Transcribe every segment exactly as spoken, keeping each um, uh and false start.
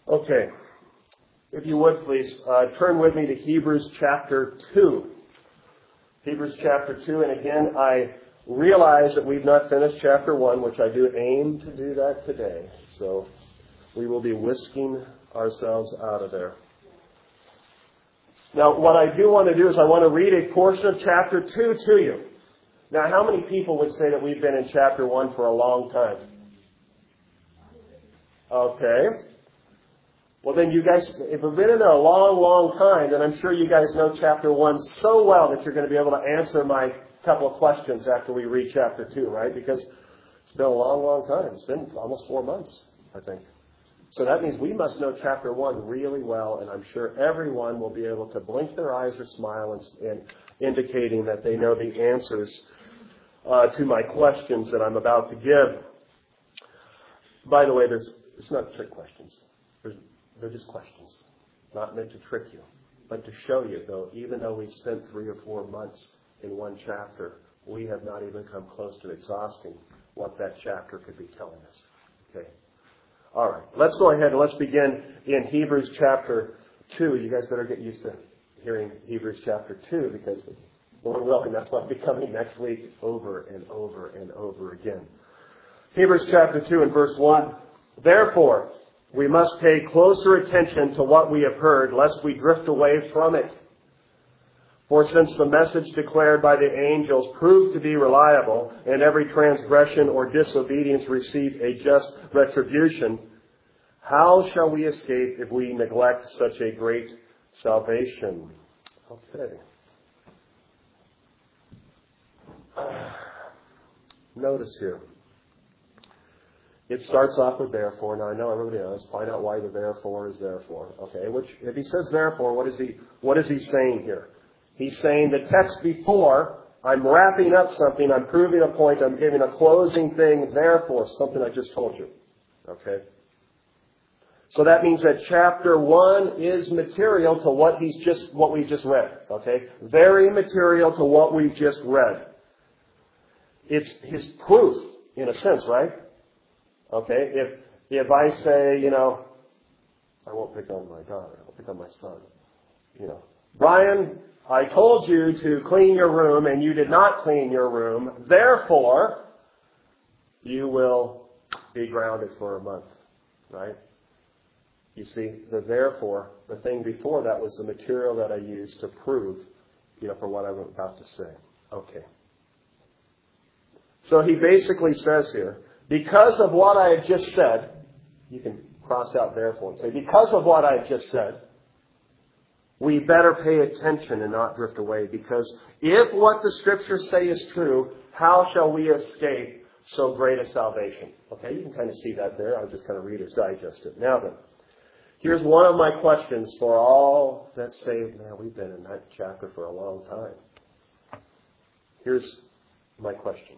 Okay. If you would, please, uh, turn with me to Hebrews chapter two. Hebrews chapter two, and again, I realize that we've not finished chapter one, which I do aim to do that today. So we will be whisking ourselves out of there. Now, what I do want to do is I want to read a portion of chapter two to you. Now, how many people would say that we've been in chapter one for a long time? Okay. Well, then you guys, if you've been in there a long, long time, then I'm sure you guys know chapter one so well that you're going to be able to answer my couple of questions after we read chapter two, right? Because it's been a long, long time. It's been almost four months, I think. So that means we must know chapter one really well, and I'm sure everyone will be able to blink their eyes or smile and, and indicating that they know the answers uh, to my questions that I'm about to give. By the way, there's it's not trick questions. There's They're just questions, not meant to trick you, but to show you, though, even though we've spent three or four months in one chapter, we have not even come close to exhausting what that chapter could be telling us. Okay. All right. Let's go ahead and let's begin in Hebrews chapter two. You guys better get used to hearing Hebrews chapter two because, Lord willing, that's what will be coming next week over and over and over again. Hebrews chapter two and verse one. Therefore, we must pay closer attention to what we have heard, lest we drift away from it. For since the message declared by the angels proved to be reliable, and every transgression or disobedience received a just retribution, how shall we escape if we neglect such a great salvation? Okay. Notice here. It starts off with therefore. Now I know everybody knows. Find out why the therefore is therefore. Okay, which if he says therefore, what is he what is he saying here? He's saying the text before, I'm wrapping up something, I'm proving a point, I'm giving a closing thing, therefore, something I just told you. Okay? So that means that chapter one is material to what he's just what we just read. Okay? Very material to what we've just read. It's his proof, in a sense, right? Okay, if if I say, you know, I won't pick on my daughter, I'll pick on my son. You know, Brian, I told you to clean your room and you did not clean your room. Therefore, you will be grounded for a month, right? You see, the therefore, the thing before that was the material that I used to prove, you know, for what I'm about to say. Okay. So he basically says here, because of what I have just said, you can cross out therefore and say, because of what I have just said, we better pay attention and not drift away. Because if what the Scriptures say is true, how shall we escape so great a salvation? Okay, you can kind of see that there. I'll just kind of Reader's Digest it. Now then, here's one of my questions for all that say, man, we've been in that chapter for a long time. Here's my question.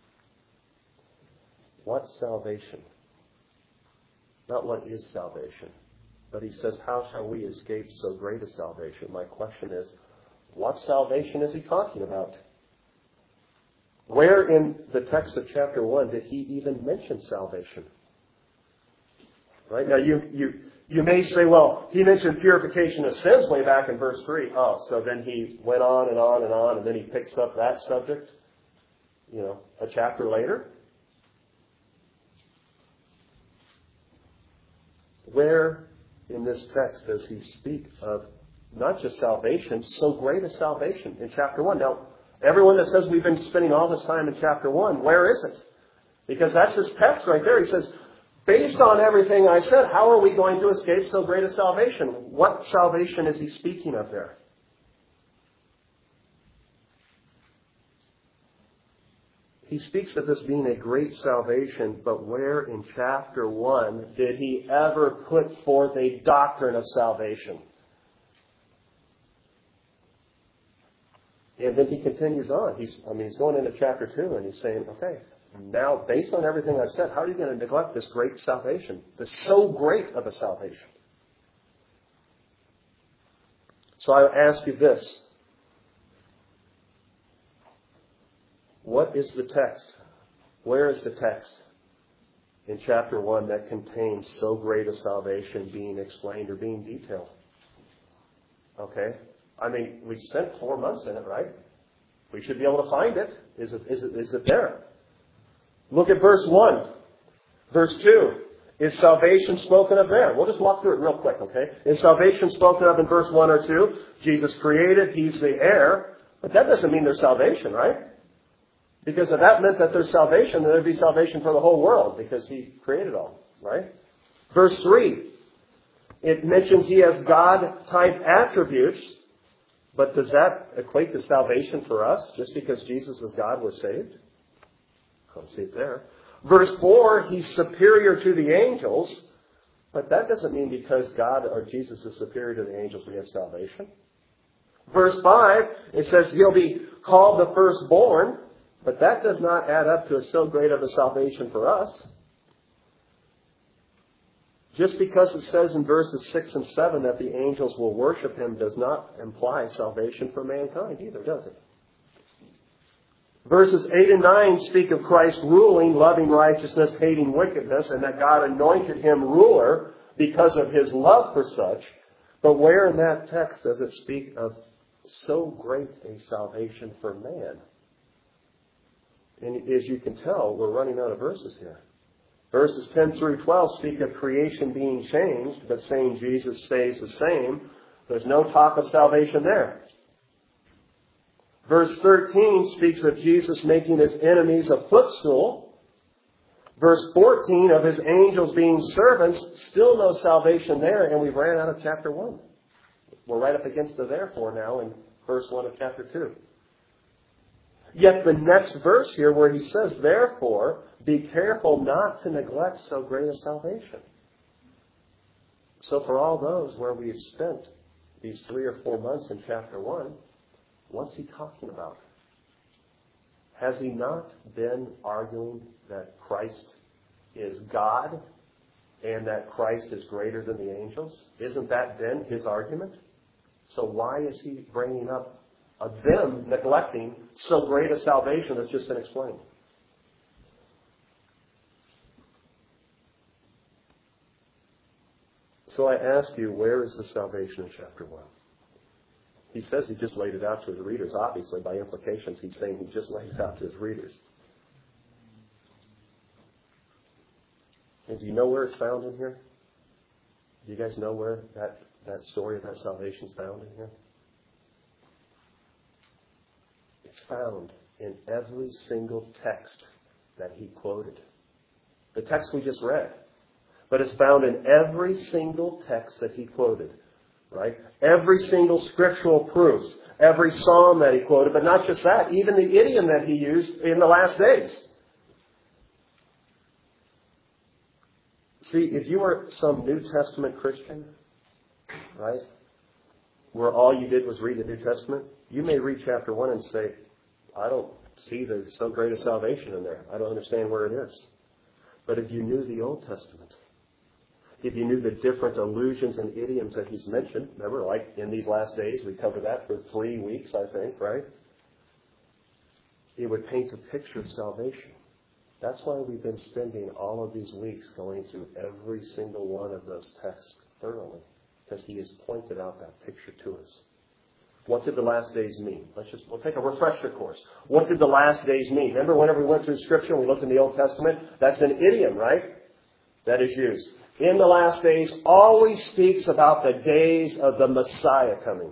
What's salvation? Not what is salvation. But he says, how shall we escape so great a salvation? My question is, what salvation is he talking about? Where in the text of chapter one did he even mention salvation? Right? Now you, you, you may say, well, he mentioned purification of sins way back in verse three. Oh, so then he went on and on and on and then he picks up that subject, you know, a chapter later? Where in this text does he speak of not just salvation, so great a salvation in chapter one? Now, everyone that says we've been spending all this time in chapter one, where is it? Because that's his text right there. He says, based on everything I said, how are we going to escape so great a salvation? What salvation is he speaking of there? He speaks of this being a great salvation, but where in chapter one did he ever put forth a doctrine of salvation? And then he continues on. He's, I mean, he's going into chapter two and he's saying, okay, now based on everything I've said, how are you going to neglect this great salvation? This so great of a salvation. So I ask you this. What is the text? Where is the text in chapter one that contains so great a salvation being explained or being detailed? Okay? I mean, we spent four months in it, right? We should be able to find it. Is it, is it, is it there? Look at verse one. Verse two. Is salvation spoken of there? We'll just walk through it real quick, okay? Is salvation spoken of in verse one or two? Jesus created, He's the heir. But that doesn't mean there's salvation, right? Because if that meant that there's salvation, then there'd be salvation for the whole world because He created all, right? Verse three. It mentions He has God-type attributes. But does that equate to salvation for us? Just because Jesus is God, we're saved? Can't see it there. Verse four, He's superior to the angels. But that doesn't mean because God or Jesus is superior to the angels, we have salvation. Verse five, it says He'll be called the firstborn. But that does not add up to a so great of a salvation for us. Just because it says in verses six and seven that the angels will worship Him does not imply salvation for mankind either, does it? Verses eight and nine speak of Christ ruling, loving righteousness, hating wickedness, and that God anointed Him ruler because of His love for such. But where in that text does it speak of so great a salvation for man? And as you can tell, we're running out of verses here. Verses ten through twelve speak of creation being changed, but saying Jesus stays the same. There's no talk of salvation there. Verse thirteen speaks of Jesus making His enemies a footstool. Verse fourteen of His angels being servants, still no salvation there, and we ran out of chapter one. We're right up against the therefore now in verse one of chapter two. Yet the next verse here where He says, therefore, be careful not to neglect so great a salvation. So for all those where we've spent these three or four months in chapter one, what's He talking about? Has He not been arguing that Christ is God and that Christ is greater than the angels? Isn't that been His argument? So why is He bringing up of them neglecting so great a salvation that's just been explained? So I ask you, where is the salvation in chapter one? He says He just laid it out to His readers. Obviously, by implications, He's saying He just laid it out to His readers. And do you know where it's found in here? Do you guys know where that, that story of that salvation is found in here? It's found in every single text that He quoted. The text we just read. But it's found in every single text that He quoted. Right? Every single scriptural proof. Every psalm that He quoted. But not just that. Even the idiom that He used in the last days. See, if you were some New Testament Christian, right, where all you did was read the New Testament, you may read chapter one and say, I don't see there's so great a salvation in there. I don't understand where it is. But if you knew the Old Testament, if you knew the different allusions and idioms that He's mentioned, remember, like in these last days, we covered that for three weeks, I think, right? It would paint a picture of salvation. That's why we've been spending all of these weeks going through every single one of those texts thoroughly, because He has pointed out that picture to us. What did the last days mean? Let's just, we'll take a refresher course. What did the last days mean? Remember whenever we went through Scripture and we looked in the Old Testament? That's an idiom, right? That is used. In the last days always speaks about the days of the Messiah coming.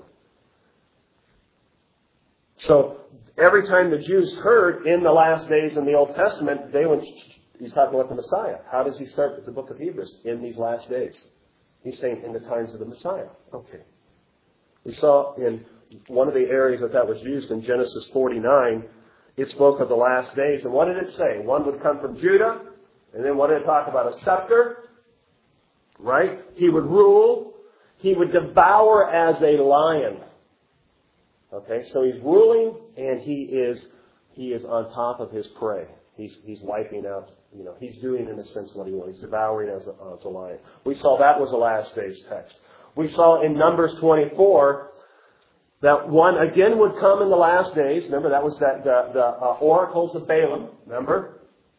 So every time the Jews heard in the last days in the Old Testament, they went, He's talking about the Messiah. How does He start with the book of Hebrews? In these last days. He's saying in the times of the Messiah. Okay. We saw in one of the areas that that was used in Genesis forty-nine, it spoke of the last days. And what did it say? One would come from Judah. And then what did it talk about? A scepter. Right? He would rule. He would devour as a lion. Okay, so He's ruling and He is He is on top of His prey. He's He's wiping out, you know, He's doing in a sense what He wants. He's devouring as a, as a lion. We saw that was the last days text. We saw in Numbers twenty-four that one again would come in the last days. Remember, that was that the, the uh, oracles of Balaam. Remember?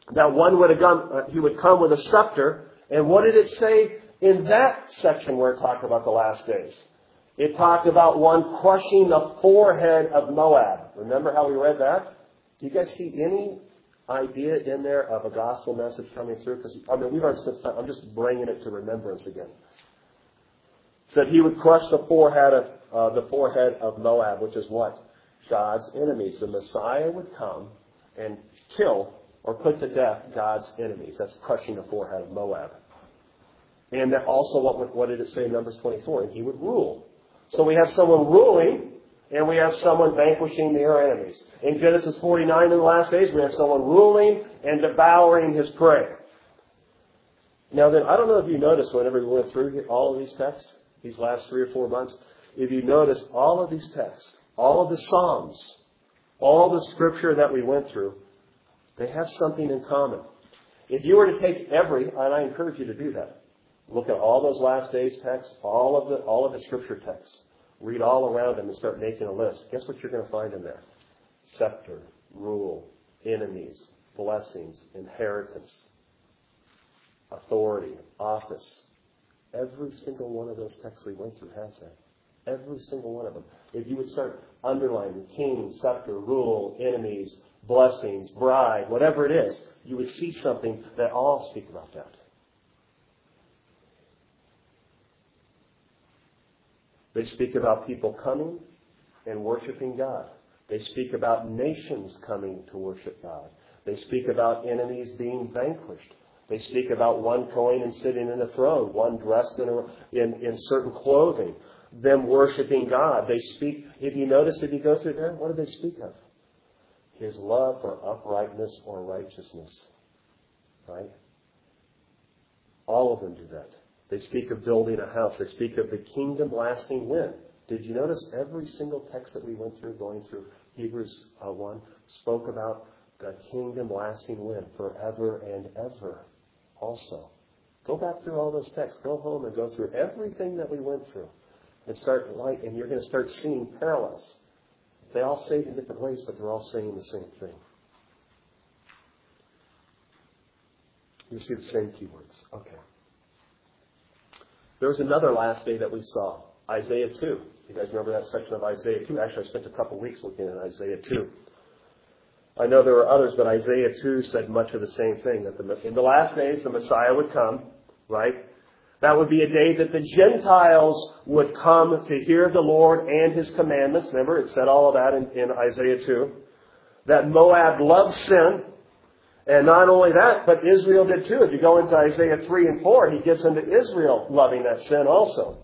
that one would have come, uh, he would come with a scepter. And what did it say in that section where it talked about the last days? It talked about one crushing the forehead of Moab. Remember how we read that? Do you guys see any idea in there of a gospel message coming through? Because, I mean, we've already spent time. I'm just bringing it to remembrance again. It said he would crush the forehead of, uh, the forehead of Moab, which is what? God's enemies. The Messiah would come and kill or put to death God's enemies. That's crushing the forehead of Moab. And that also, what, what did it say in Numbers twenty-four? And he would rule. So we have someone ruling, and we have someone vanquishing their enemies. In Genesis forty-nine, in the last days, we have someone ruling and devouring his prey. Now then, I don't know if you noticed whenever we went through all of these texts, these last three or four months, if you noticed all of these texts, all of the Psalms, all the scripture that we went through, they have something in common. If you were to take every, and I encourage you to do that, look at all those last days texts, all of the all of the scripture texts. Read all around them and start making a list. Guess what you're going to find in there? Scepter, rule, enemies, blessings, inheritance, authority, office. Every single one of those texts we went through has that. Every single one of them. If you would start underlining king, scepter, rule, enemies, blessings, bride, whatever it is, you would see something that all speak about that. They speak about people coming and worshiping God. They speak about nations coming to worship God. They speak about enemies being vanquished. They speak about one going and sitting in a throne, one dressed in, a, in, in certain clothing, them worshiping God. They speak, if you notice, if you go through there, what do they speak of? His love for uprightness or righteousness. Right? All of them do that. They speak of building a house. They speak of the kingdom lasting win. Did you notice every single text that we went through, going through Hebrews uh, one, spoke about the kingdom lasting win forever and ever also. Go back through all those texts. Go home and go through everything that we went through. And start light, and you're going to start seeing parallels. They all say it in different ways, but they're all saying the same thing. You see the same keywords. Okay. There was another last day that we saw, Isaiah two. You guys remember that section of Isaiah two? Actually, I spent a couple weeks looking at Isaiah two. I know there were others, but Isaiah two said much of the same thing, that the, in the last days the Messiah would come, right? That would be a day that the Gentiles would come to hear the Lord and His commandments. Remember, it said all of that in, in Isaiah two. That Moab loved sin. And not only that, but Israel did too. If you go into Isaiah three and four, he gets into Israel loving that sin also.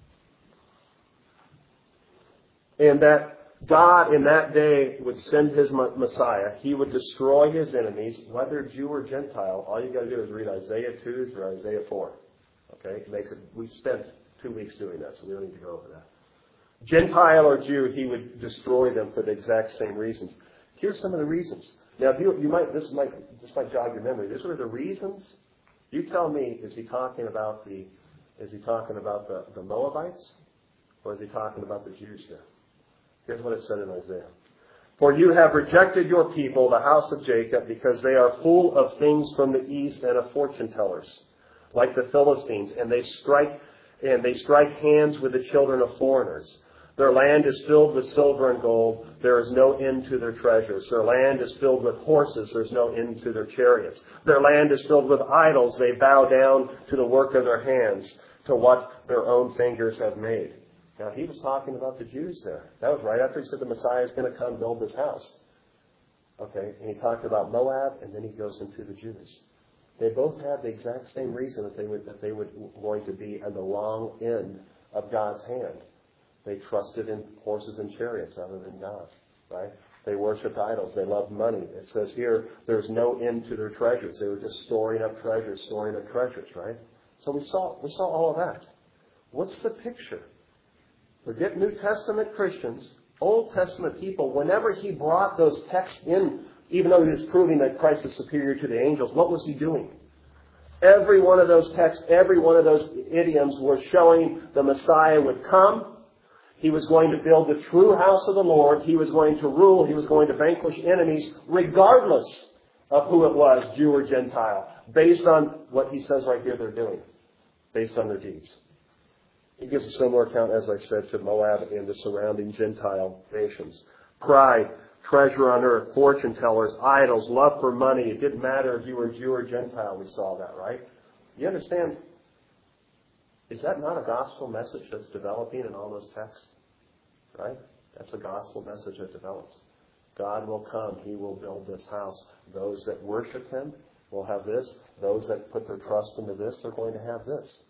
And that God in that day would send His Messiah. He would destroy His enemies, whether Jew or Gentile. All you got to do is read Isaiah two through Isaiah four. Okay? It makes it, we spent two weeks doing that, so we don't need to go over that. Gentile or Jew, He would destroy them for the exact same reasons. Here's some of the reasons. Now, if you, you might, this might, this might jog your memory. These are the reasons. You tell me, is he talking about the, is he talking about the, the Moabites, or is he talking about the Jews here? Here's what it said in Isaiah. For you have rejected your people, the house of Jacob, because they are full of things from the east and of fortune tellers, like the Philistines, and they strike, and they strike hands with the children of foreigners. Their land is filled with silver and gold. There is no end to their treasures. Their land is filled with horses. There's no end to their chariots. Their land is filled with idols. They bow down to the work of their hands, to what their own fingers have made. Now, he was talking about the Jews there. That was right after he said the Messiah is going to come build this house. Okay, and he talked about Moab, and then he goes into the Jews. They both had the exact same reason that they would that they were going to be on the wrong end of God's hand. They trusted in horses and chariots other than God, right? They worshipped idols. They loved money. It says here, there's no end to their treasures. They were just storing up treasures, storing up treasures, right? So we saw we saw all of that. What's the picture? Forget New Testament Christians, Old Testament people. Whenever he brought those texts in, even though he was proving that Christ is superior to the angels, what was he doing? Every one of those texts, every one of those idioms were showing the Messiah would come. He was going to build the true house of the Lord. He was going to rule. He was going to vanquish enemies regardless of who it was, Jew or Gentile, based on what he says right here they're doing, based on their deeds. He gives a similar account, as I said, to Moab and the surrounding Gentile nations. Pride, treasure on earth, fortune tellers, idols, love for money. It didn't matter if you were Jew or Gentile. We saw that, right? You understand? Is that not a gospel message that's developing in all those texts? Right? That's a gospel message that develops. God will come. He will build this house. Those that worship Him will have this. Those that put their trust into this are going to have this.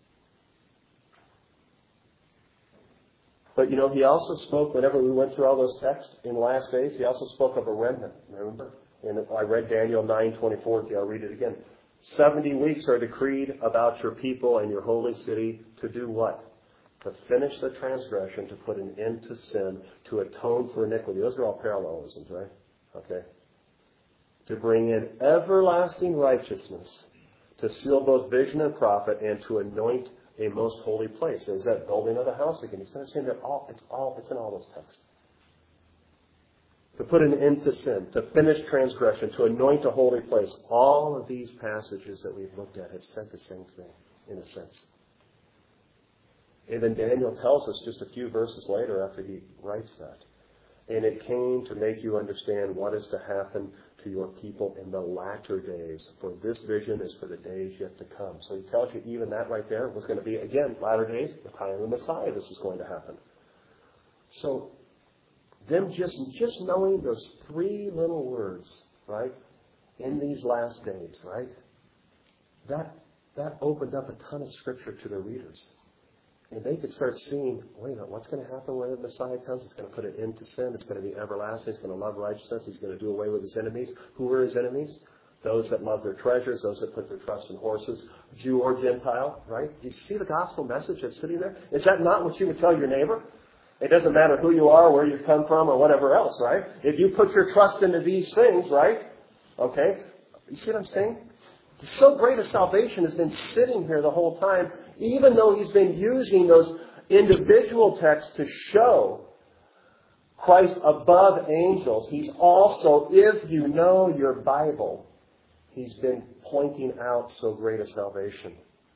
But, you know, He also spoke, whenever we went through all those texts in the last days, He also spoke of a remnant, remember? And I read Daniel nine twenty-four. I'll read it again. Seventy weeks are decreed about your people and your holy city to do what? To finish the transgression, to put an end to sin, to atone for iniquity. Those are all parallelisms, right? Okay. To bring in everlasting righteousness, to seal both vision and prophet, and to anoint a most holy place. There's that building of the house again. He's saying that all it's all it's in all those texts. To put an end to sin, to finish transgression, to anoint a holy place. All of these passages that we've looked at have said the same thing, in a sense. And then Daniel tells us just a few verses later after he writes that. And it came to make you understand what is to happen to your people in the latter days. For this vision is for the days yet to come. So he tells you even that right there was going to be, again, latter days, the time of the Messiah, this was going to happen. So them just, just knowing those three little words, right, in these last days, right, that, that opened up a ton of Scripture to their readers. And they could start seeing, wait a minute, what's going to happen when the Messiah comes? It's going to put an end to sin. It's going to be everlasting. It's going to love righteousness. He's going to do away with his enemies. Who are his enemies? Those that love their treasures, those that put their trust in horses, Jew or Gentile, right? Do you see the gospel message that's sitting there? Is that not what you would tell your neighbor? It doesn't matter who you are, where you've come from, or whatever else, right? If you put your trust into these things, right? Okay? You see what I'm saying? So great a salvation has been sitting here the whole time, even though he's been using those individual texts to show Christ above angels. He's also, if you know your Bible, he's been pointing out so great a salvation.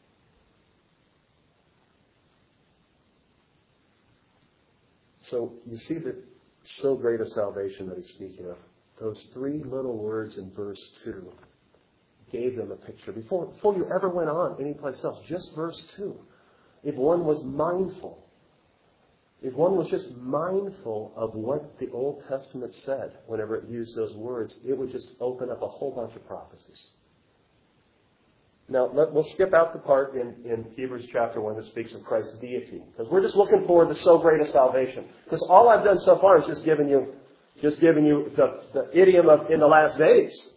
So you see that so great a salvation that he's speaking of. Those three little words in verse two gave them a picture. Before, before you ever went on anyplace else, just verse two. If one was mindful, if one was just mindful of what the Old Testament said whenever it used those words, it would just open up a whole bunch of prophecies. Now, let, we'll skip out the part in, in Hebrews chapter one that speaks of Christ's deity, because we're just looking for the so great a salvation. Because all I've done so far is just giving you, just giving you the, the idiom of in the last days.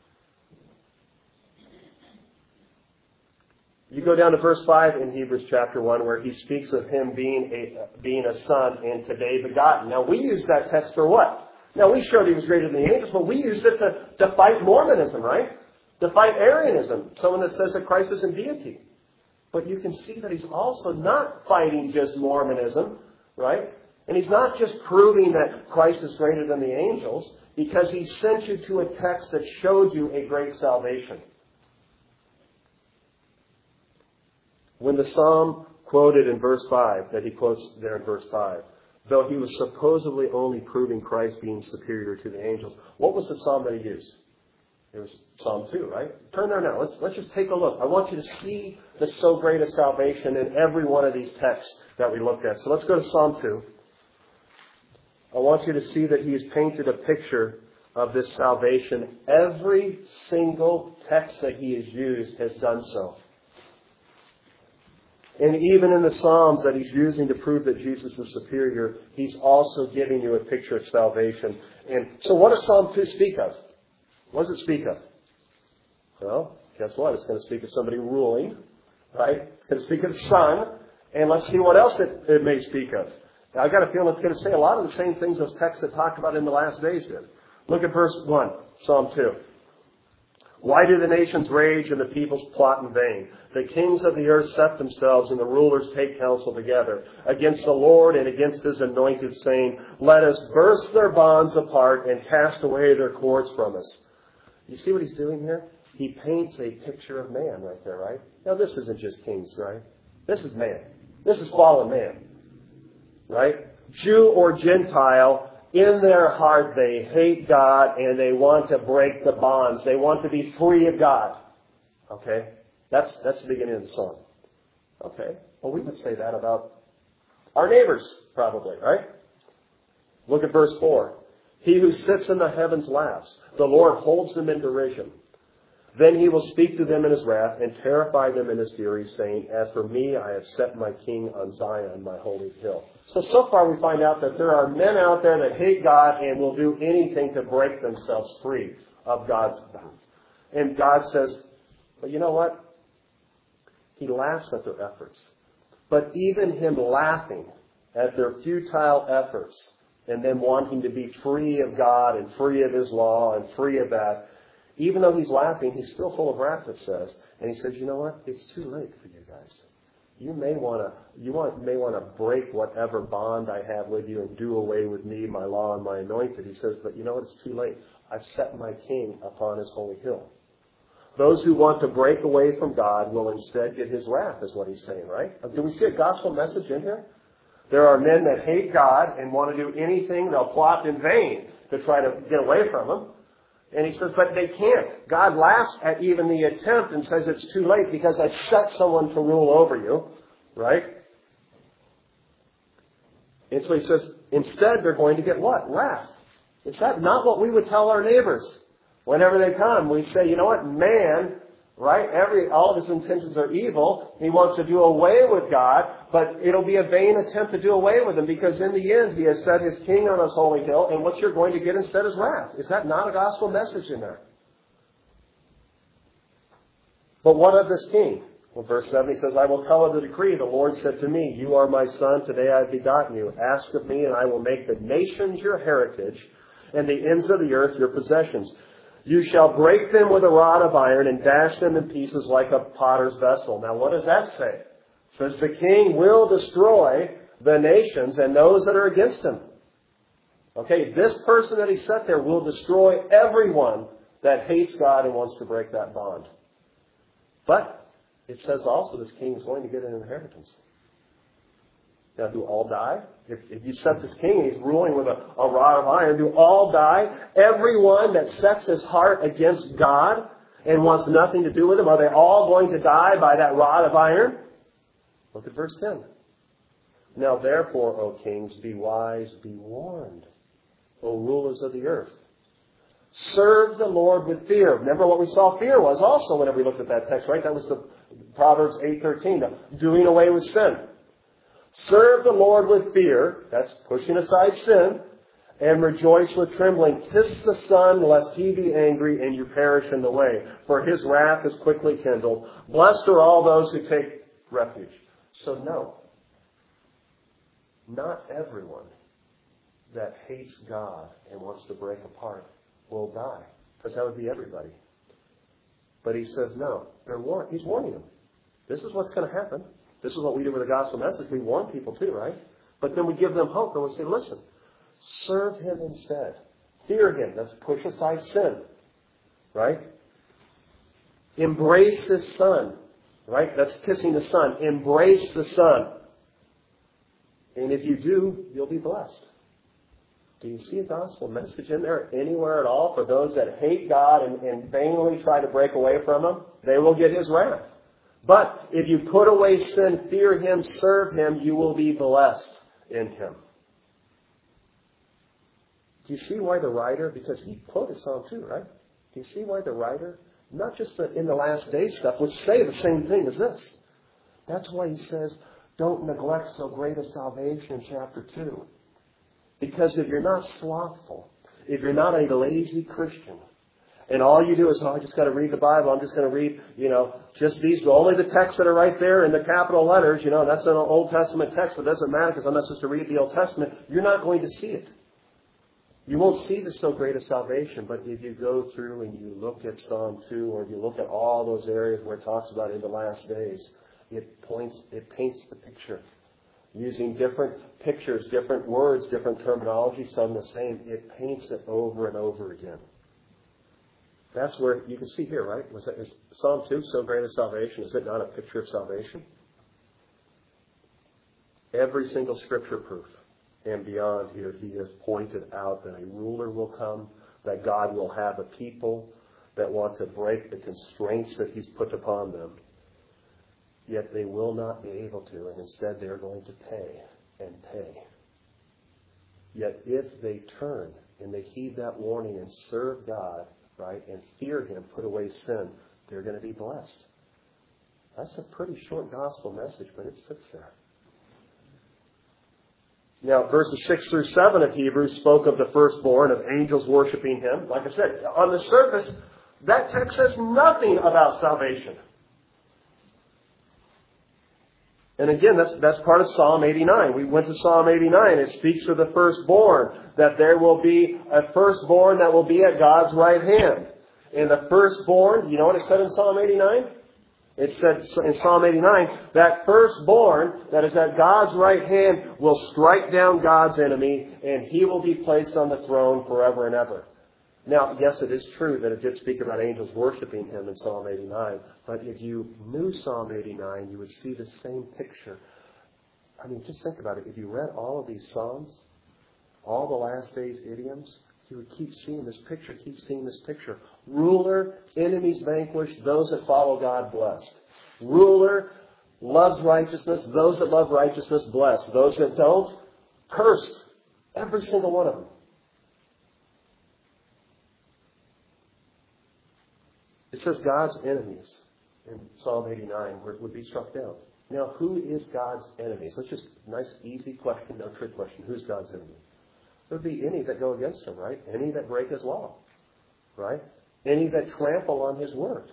You go down to verse five in Hebrews chapter one where he speaks of him being a, being a son and today begotten. Now we use that text for what? Now we showed he was greater than the angels, but we used it to, to fight Mormonism, right? To fight Arianism, someone that says that Christ isn't deity. But you can see that he's also not fighting just Mormonism, right? And he's not just proving that Christ is greater than the angels, because he sent you to a text that showed you a great salvation. When the psalm quoted in verse five, that he quotes there in verse five, though he was supposedly only proving Christ being superior to the angels, what was the psalm that he used? It was Psalm two, right? Turn there now. Let's, let's just take a look. I want you to see the so great a salvation in every one of these texts that we looked at. So let's go to Psalm two. I want you to see that he has painted a picture of this salvation. Every single text that he has used has done so. And even in the Psalms that he's using to prove that Jesus is superior, he's also giving you a picture of salvation. And so what does Psalm two speak of? What does it speak of? Well, guess what? It's going to speak of somebody ruling, right? It's going to speak of the Son. And let's see what else it, it may speak of. Now, I've got a feeling it's going to say a lot of the same things those texts that talked about in the last days did. Look at verse one, Psalm two. Why do the nations rage and the peoples plot in vain? The kings of the earth set themselves and the rulers take counsel together against the Lord and against his anointed, saying, let us burst their bonds apart and cast away their cords from us. You see what he's doing here? He paints a picture of man right there, right? Now, this isn't just kings, right? This is man. This is fallen man, right? Jew or Gentile, in their heart they hate God and they want to break the bonds. They want to be free of God. Okay? That's, that's the beginning of the song. Okay. Well, we would say that about our neighbors, probably, right? Look at verse four. He who sits in the heavens laughs. The Lord holds them in derision. Then he will speak to them in his wrath and terrify them in his fury, saying, as for me, I have set my king on Zion, my holy hill. So, so far we find out that there are men out there that hate God and will do anything to break themselves free of God's bounds. And God says, but you know what? He laughs at their efforts. But even him laughing at their futile efforts and them wanting to be free of God and free of his law and free of that, even though he's laughing, he's still full of wrath, it says. And he says, you know what? It's too late for you guys. You may want to you want, may want to break whatever bond I have with you and do away with me, my law, and my anointed. He says, but you know what? It's too late. I've set my king upon his holy hill. Those who want to break away from God will instead get his wrath, is what he's saying, right? Do we see a gospel message in here? There are men that hate God and want to do anything. They'll plot in vain to try to get away from him. And he says, but they can't. God laughs at even the attempt and says it's too late because I've set someone to rule over you, right? And so he says, instead they're going to get what? Wrath. Is that not what we would tell our neighbors? Whenever they come, we say, you know what? Man, right? Every, all of his intentions are evil. He wants to do away with God, but it'll be a vain attempt to do away with him because in the end he has set his king on his holy hill, and what you're going to get instead is wrath. Is that not a gospel message in there? But what of this king? Well, verse seven, he says, I will tell of the decree. The Lord said to me, you are my son. Today I have begotten you. Ask of me, and I will make the nations your heritage and the ends of the earth your possessions. You shall break them with a rod of iron and dash them in pieces like a potter's vessel. Now, what does that say? It says the king will destroy the nations and those that are against him. Okay, this person that he set there will destroy everyone that hates God and wants to break that bond. But it says also this king is going to get an inheritance. Now, do all die? If, if you set this king and he's ruling with a, a rod of iron, do all die? Everyone that sets his heart against God and wants nothing to do with him, are they all going to die by that rod of iron? Look at verse ten. Now therefore, O kings, be wise, be warned, O rulers of the earth. Serve the Lord with fear. Remember what we saw fear was also whenever we looked at that text, right? That was the Proverbs eight thirteen, doing away with sin. Serve the Lord with fear, that's pushing aside sin, and rejoice with trembling. Kiss the Son, lest he be angry and you perish in the way, for his wrath is quickly kindled. Blessed are all those who take refuge. So no, not everyone that hates God and wants to break apart will die, because that would be everybody. But he says no, they're war- he's warning them. This is what's going to happen. This is what we do with the gospel message. We warn people too, right? But then we give them hope and we say, listen, serve him instead. Fear him. Let's push aside sin. Right? Embrace his Son. Right? That's kissing the Son. Embrace the Son. And if you do, you'll be blessed. Do you see a gospel message in there anywhere at all for those that hate God and, and vainly try to break away from him? They will get his wrath. But if you put away sin, fear him, serve him, you will be blessed in him. Do you see why the writer, because he quoted Psalm two, right? Do you see why the writer, not just the in the last day stuff, which say the same thing as this. That's why he says, don't neglect so great a salvation in chapter two. Because if you're not slothful, if you're not a lazy Christian, and all you do is, oh, I just got to read the Bible. I'm just going to read, you know, just these, only the texts that are right there in the capital letters. You know, that's an Old Testament text, but it doesn't matter because I'm not supposed to read the Old Testament. You're not going to see it. You won't see the so great a salvation, but if you go through and you look at Psalm two, or if you look at all those areas where it talks about in the last days, it points, it paints the picture. Using different pictures, different words, different terminology, some the same. It paints it over and over again. That's where you can see here, right? Was that, is Psalm two, so great a salvation? Is it not a picture of salvation? Every single scripture proof and beyond here, he has pointed out that a ruler will come, that God will have a people that want to break the constraints that he's put upon them. Yet they will not be able to, and instead they're going to pay and pay. Yet if they turn and they heed that warning and serve God, right, and fear him, put away sin, they're going to be blessed. That's a pretty short gospel message, but it sits there. Now, verses six through seven of Hebrews spoke of the firstborn, of angels worshiping him. Like I said, on the surface, that text says nothing about salvation. And again, that's, that's part of Psalm eighty-nine. We went to Psalm eighty-nine. It speaks of the firstborn, that there will be a firstborn that will be at God's right hand. And the firstborn, you know what it said in Psalm eighty-nine? It said in Psalm eighty-nine, that firstborn that is at God's right hand will strike down God's enemy, and he will be placed on the throne forever and ever. Now, yes, it is true that it did speak about angels worshiping him in Psalm eighty-nine. But if you knew Psalm eighty-nine, you would see the same picture. I mean, just think about it. If you read all of these Psalms, all the last days idioms, you would keep seeing this picture, keep seeing this picture. Ruler, enemies vanquished, those that follow God blessed. Ruler, loves righteousness, those that love righteousness blessed. Those that don't, cursed. Every single one of them. It says God's enemies in Psalm eighty-nine would be struck down. Now, who is God's enemies? Let's just, nice, easy question, no trick question. Who's God's enemy? It would be any that go against him, right? Any that break his law, right? Any that trample on his word.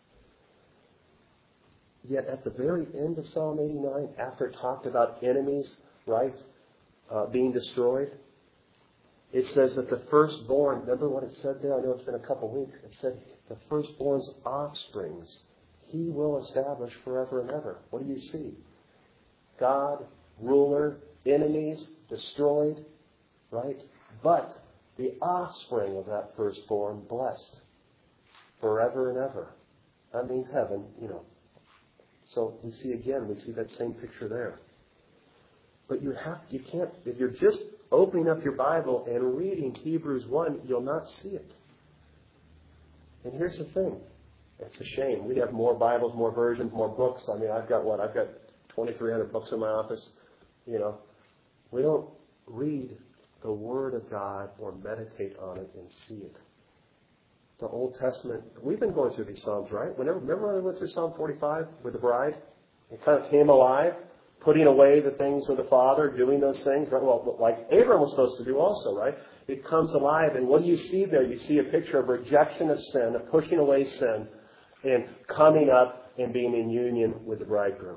Yet at the very end of Psalm eighty-nine, after it talked about enemies, right, uh, being destroyed, it says that the firstborn, remember what it said there? I know it's been a couple weeks. It said the firstborn's offsprings he will establish forever and ever. What do you see? God, ruler, enemies, destroyed, right? But the offspring of that firstborn blessed forever and ever. That means heaven, you know. So we see again, we see that same picture there. But you have, you can't, if you're just opening up your Bible and reading Hebrews one, you'll not see it. And here's the thing. It's a shame. We have more Bibles, more versions, more books. I mean, I've got what? I've got twenty-three hundred books in my office. You know, we don't read the Word of God or meditate on it and see it. The Old Testament, we've been going through these Psalms, right? Whenever, remember when we went through Psalm forty-five with the bride? It kind of came alive, putting away the things of the Father, doing those things, right? Well, like Abraham was supposed to do also, right? It comes alive, and what do you see there? You see a picture of rejection of sin, of pushing away sin, and coming up and being in union with the bridegroom.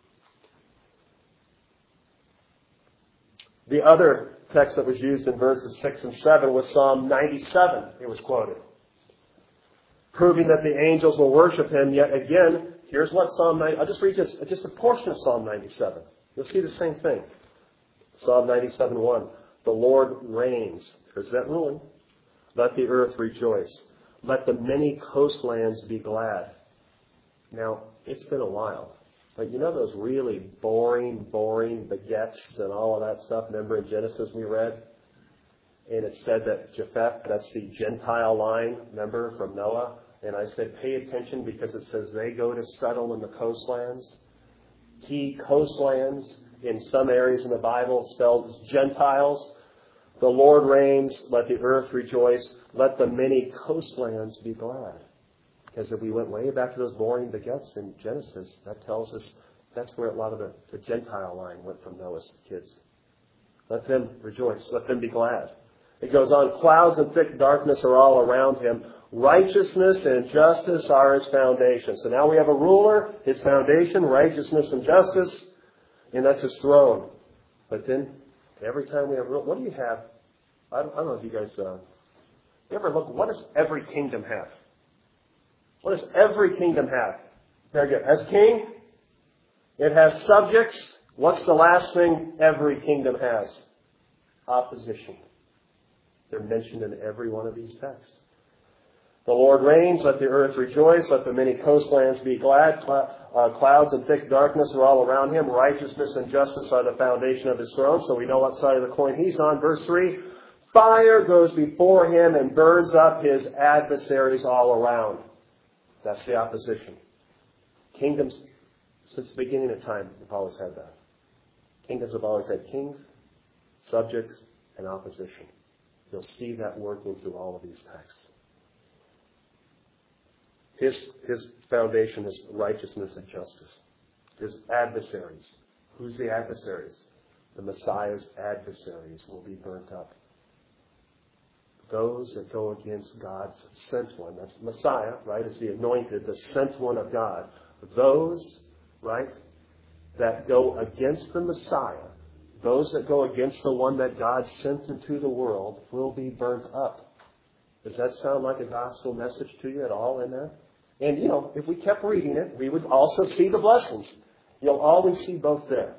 The other text that was used in verses six and seven was Psalm ninety-seven. It was quoted, proving that the angels will worship him. Yet again, here's what Psalm ninety. I'll just read just, just a portion of Psalm ninety-seven. You'll see the same thing. Psalm ninety-seven one. The Lord reigns. There's that ruling. Let the earth rejoice. Let the many coastlands be glad. Now, it's been a while. But you know those really boring, boring baguettes and all of that stuff? Remember in Genesis we read? And it said that Japheth, that's the Gentile line, remember, from Noah? And I said, pay attention because it says they go to settle in the coastlands. Key coastlands in some areas in the Bible spelled Gentiles. The Lord reigns, let the earth rejoice, let the many coastlands be glad. Because if we went way back to those boring baguettes in Genesis, that tells us that's where a lot of the, the Gentile line went from Noah's kids. Let them rejoice, let them be glad. It goes on, clouds and thick darkness are all around him. Righteousness and justice are his foundation. So now we have a ruler, his foundation, righteousness and justice, and that's his throne. But then every time we have, what do you have? I don't, I don't know if you guys, uh, you ever look, what does every kingdom have? What does every kingdom have? Very good. As king, it has subjects. What's the last thing every kingdom has? Opposition. They're mentioned in every one of these texts. The Lord reigns, let the earth rejoice, let the many coastlands be glad. Uh, clouds and thick darkness are all around him. Righteousness and justice are the foundation of his throne, so we know what side of the coin he's on. Verse three, fire goes before him and burns up his adversaries all around. That's the opposition. Kingdoms, since the beginning of time, have always had that. Kingdoms have always had kings, subjects, and opposition. You'll see that working through all of these texts. His, his foundation is righteousness and justice. His adversaries. Who's the adversaries? The Messiah's adversaries will be burnt up. Those that go against God's sent one. That's the Messiah, right? Is the anointed, the sent one of God. Those, right, that go against the Messiah, those that go against the one that God sent into the world will be burnt up. Does that sound like a gospel message to you at all in there? And, you know, if we kept reading it, we would also see the blessings. You'll always see both there.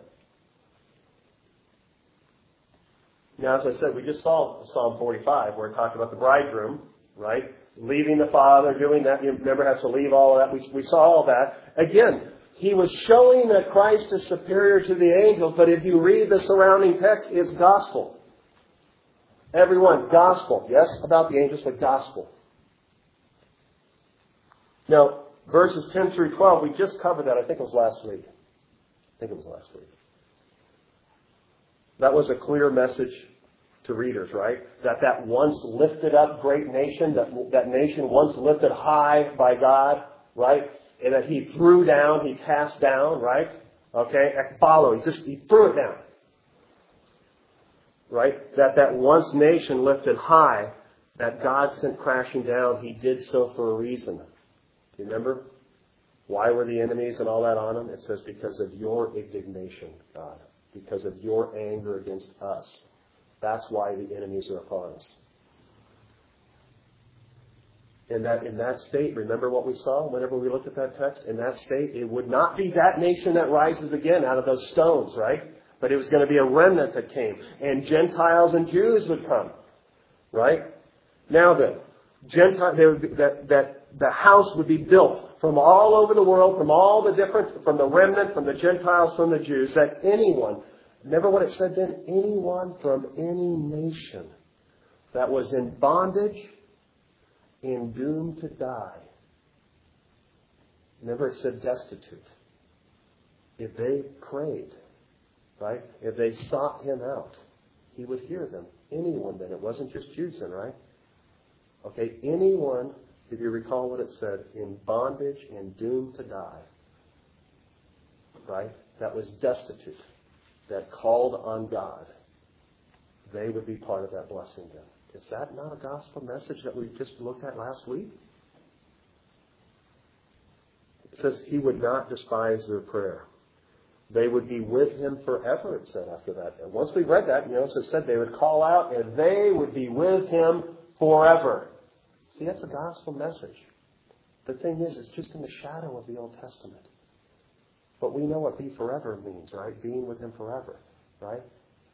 Now, as I said, we just saw Psalm forty-five, where it talked about the bridegroom, right? Leaving the father, doing that. You never have to leave all of that. We, we saw all that. Again, he was showing that Christ is superior to the angels, but if you read the surrounding text, it's gospel. Everyone, gospel. Yes, about the angels, but gospel. Now, verses ten through twelve, we just covered that. I think it was last week. I think it was last week. That was a clear message to readers, right? That that once lifted up great nation, that, that nation once lifted high by God, right? And that he threw down, he cast down, right? Okay, ekbalo, he just, he threw it down. Right? That that once nation lifted high, that God sent crashing down, he did so for a reason. Do you remember? Why were the enemies and all that on him? It says, because of your indignation, God. Because of your anger against us. That's why the enemies are upon us. In that, in that state, remember what we saw whenever we looked at that text? In that state, it would not be that nation that rises again out of those stones, right? But it was going to be a remnant that came. And Gentiles and Jews would come. Right? Now then, Gentile, there would be, that, that the house would be built from all over the world, from all the different, from the remnant, from the Gentiles, from the Jews, that anyone, remember what it said then? Anyone from any nation that was in bondage and doomed to die. Remember it said destitute. If they prayed, right? If they sought him out, he would hear them. Anyone then. It wasn't just Jews then, right? Okay, anyone, if you recall what it said, in bondage and doomed to die, right? That was destitute, that called on God, they would be part of that blessing then. Is that not a gospel message that we just looked at last week? It says he would not despise their prayer. They would be with him forever, it said after that. And once we read that, you know, it said they would call out and they would be with him forever. See, that's a gospel message. The thing is, it's just in the shadow of the Old Testament. But we know what be forever means, right? Being with him forever, right?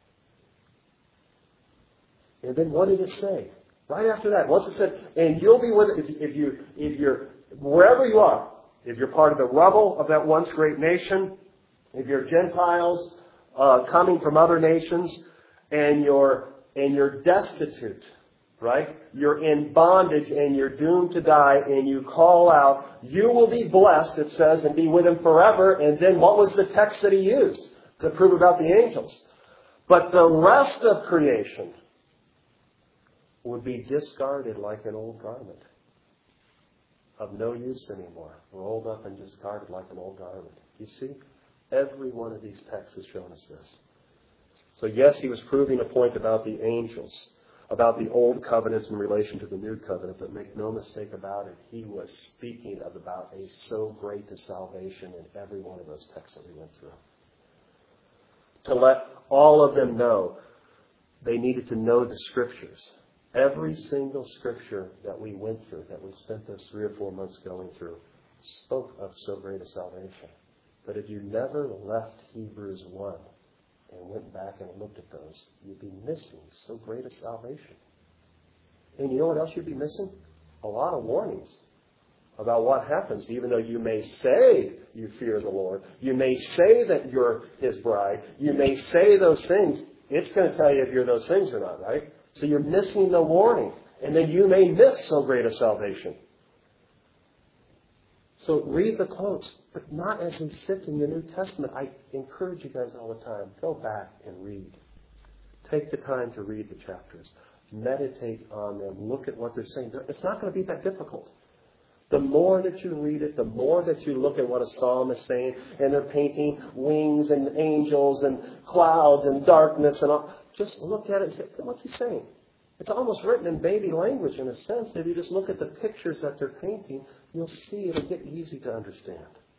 And then what did it say? Right after that, once it said, and you'll be with, if, if you, if you're, wherever you are, if you're part of the rubble of that once great nation, if you're Gentiles uh, coming from other nations, and you're, and you're destitute, right? You're in bondage and you're doomed to die, and you call out, you will be blessed, it says, and be with him forever. And then what was the text that he used to prove about the angels? But the rest of creation would be discarded like an old garment. Of no use anymore. Rolled up and discarded like an old garment. You see? Every one of these texts has shown us this. So yes, he was proving a point about the angels, about the old covenant in relation to the new covenant, but make no mistake about it, he was speaking of about a so great a salvation in every one of those texts that we went through. To let all of them know, they needed to know the Scriptures. Every single Scripture that we went through, that we spent those three or four months going through, spoke of so great a salvation. But if you never left Hebrews one and went back and looked at those, you'd be missing so great a salvation. And you know what else you'd be missing? a lot of warnings about what happens, even though you may say you fear the Lord. You may say that you're His bride. You may say those things. It's going to tell you if you're those things or not, right? So you're missing the warning. And then you may miss so great a salvation. So read the quotes, but not as they sit in the New Testament. I encourage you guys all the time, go back and read. Take the time to read the chapters. Meditate on them. Look at what they're saying. It's not going to be that difficult. The more that you read it, the more that you look at what a psalm is saying, and they're painting wings and angels and clouds and darkness and all. Just look at it and say, what's he saying? It's almost written in baby language in a sense. If you just look at the pictures that they're painting, you'll see it'll get easy to understand.